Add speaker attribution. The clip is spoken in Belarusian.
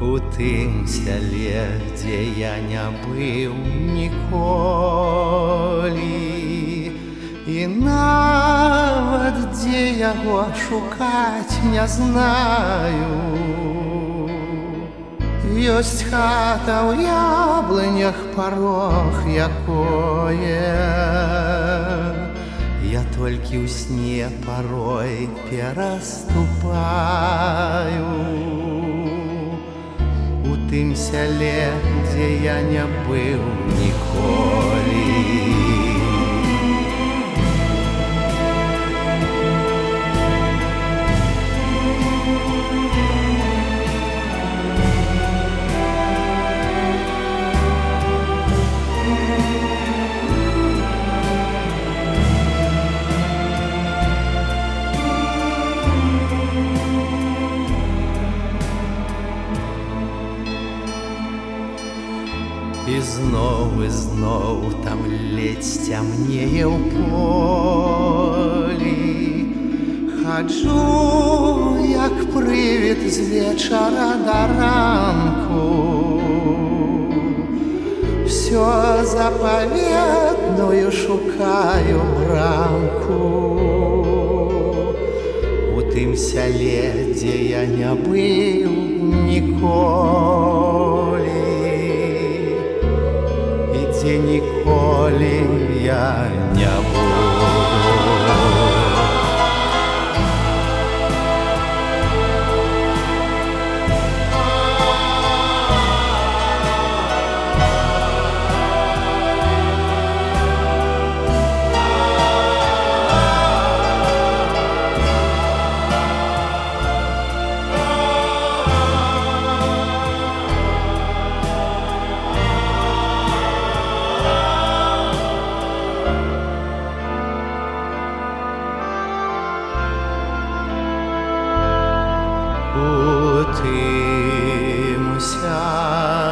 Speaker 1: У тым сяле, дзе я не быў ніколі, і нават дзе яго шукаць не знаю. Ёсць хата ў яблынях, парог якое я толькі ў сне парой пераступаю. У тым сяле, дзе я не быў ніколі. І зноў там ледзь цямнее ў полі. Хаджу, як прывід з вечара да ранку. Всё запаветную шукаю брамку. У тым сяле, дзе я не быў ніколі, дзе ніколі я не буду. У тым сяле,